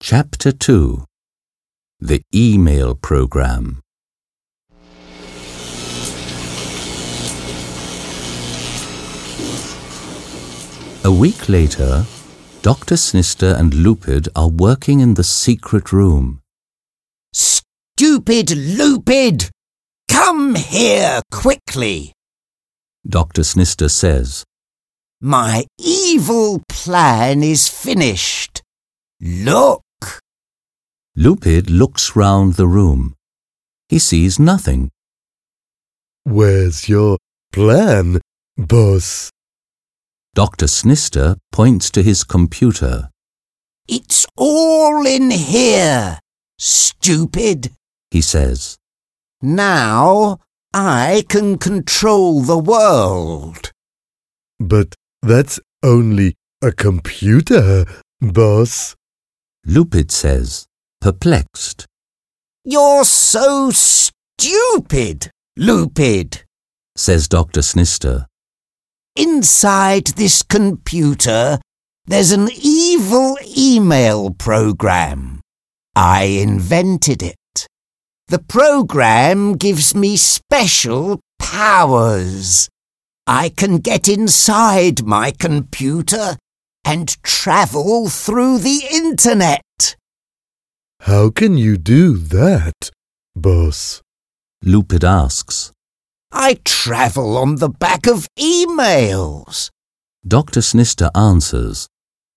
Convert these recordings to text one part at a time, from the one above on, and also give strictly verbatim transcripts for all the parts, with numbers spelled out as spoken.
Chapter two. The Email Program. A week later, Doctor Snister and Lupid are working in the secret room. Stupid Lupid! Come here quickly! Doctor Snister says. My evil plan is finished. Look! Lupid looks round the room. He sees nothing. Where's your plan, boss? Doctor Snister points to his computer. It's all in here, stupid, he says. Now I can control the world. But that's only a computer, boss. Lupid says, perplexed. You're so stupid, Lupid, says Doctor Snister. Inside this computer, there's an evil email program. I invented it. The program gives me special powers. I can get inside my computer and travel through the internet. How can you do that, boss? Lupid asks. I travel on the back of emails. Doctor Snister answers.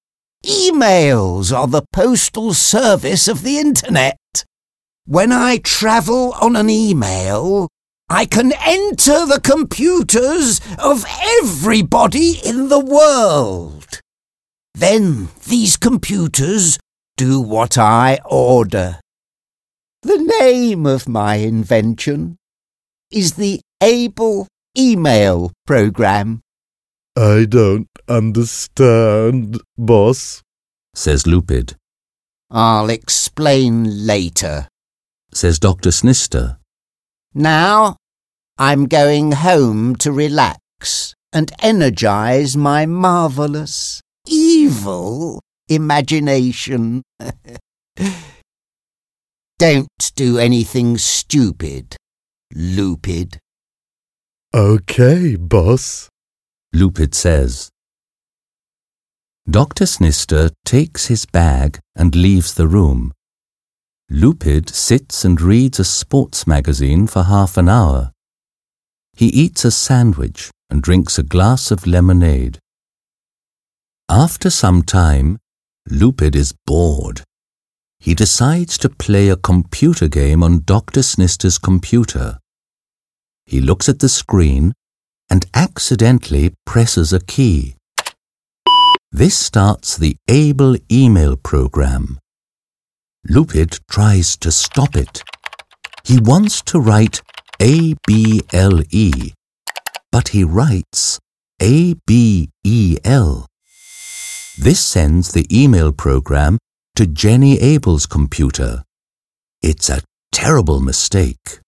Emails are the postal service of the internet. When I travel on an email, I can enter the computers of everybody in the world. Then these computers do what I order. The name of my invention is the Able Email Program. I don't understand, boss, says Lupid. I'll explain later, says Doctor Snister. Now I'm going home to relax and energize my marvelous, evil imagination. Don't do anything stupid, Lupid. Okay, boss, Lupid says. Doctor Snister takes his bag and leaves the room. Lupid sits and reads a sports magazine for half an hour. He eats a sandwich and drinks a glass of lemonade. After some time, Lupid is bored. He decides to play a computer game on Doctor Snister's computer. He looks at the screen and accidentally presses a key. This starts the Able Email Program. Lupid tries to stop it. He wants to write A B L E, but he writes A B E L. This sends the email program to Jenny Abel's computer. It's a terrible mistake.